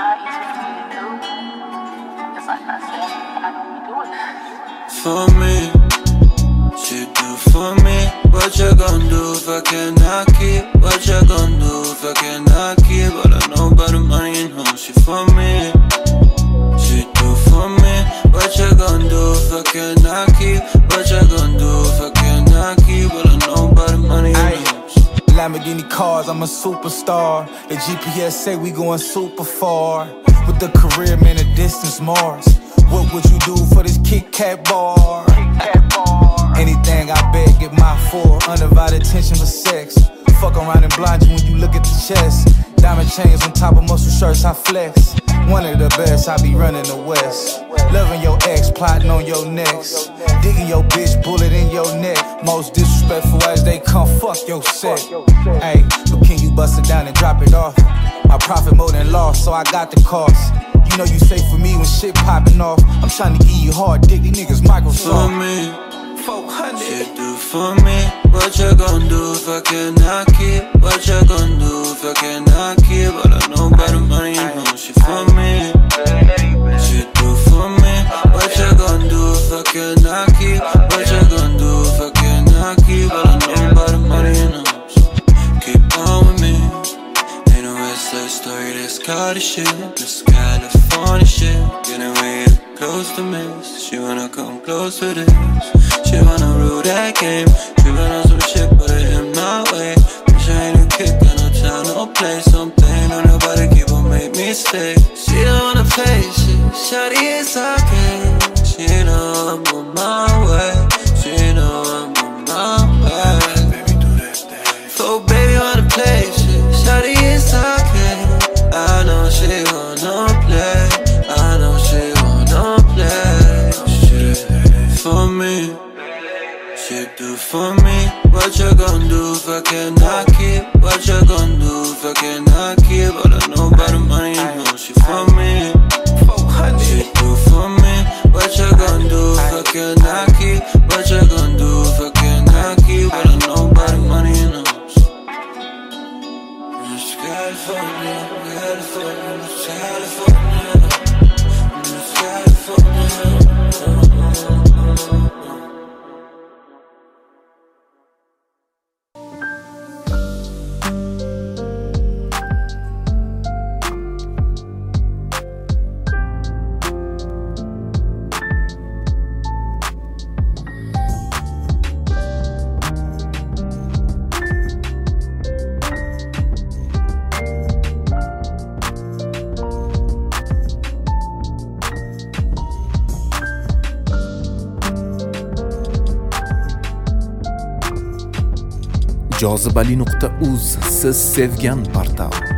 not easy for me to do. It's like I said, I don't be doing that. For me, she do for me. What you gon' do if I cannot keep? What you gon' do if I cannot keep? All I know about the money and home, she for me. She do for me. What you gon' do if I cannot keep? What you gon' do if I cannot keep? All I know about the money and home. Lamborghini cars, I'm a superstar. The GPS say we going super far. With the career, man, the distance Mars. What would you do for this Kit Kat bar? Anything I bet, get my for. Undivided attention for sex. Fuck around and blind you when you look at the chest. Diamond chains on top of muscle shirts, I flex. One of the best, I be running the West. Loving your ex, plotting on your necks. Digging your bitch, bullet in your neck. Most disrespectful as they come, fuck your set. Hey, but can you bust it down and drop it off? My profit more than loss, so I got the cost. You know you safe for me when shit popping off. I'm trying to give you hard dick, these niggas Microsoft. For me, 400. she do for me. What you gon' do if I cannot keep? What you gon' do if I cannot keep? All I know about the money and home, she for me. She do for me. What you gon' do if I cannot keep? What you gon' do if I cannot keep? All I know about the money and home, so keep on with me. Ain't no West Side Story, that's Cardi shit. This California shit. Getting way close to miss. She wanna come close to this. She wanna rule that game. Trippin' on some shit, put it in my way. Bitch, I ain't a kid, got no time, no place. Something on nobody keep on make me stay. She don't wanna play shit. Shawty is okay. She know I'm on my way. She know I'm on my way. Baby, do that thing. For baby wanna play shit. Shawty is okay. I know she wanna play. I know she wanna play. Shit for me. She do for me. What you gon' do if I cannot keep? What you gon' do if I cannot keep? All I know about the money and home, she for me. 400. She do for me. What you gon' do if I cannot keep? What you gon' do if I cannot keep? All I know about the money and home. Just California, California, California, just California. jozibali.uz siz sevgan portal.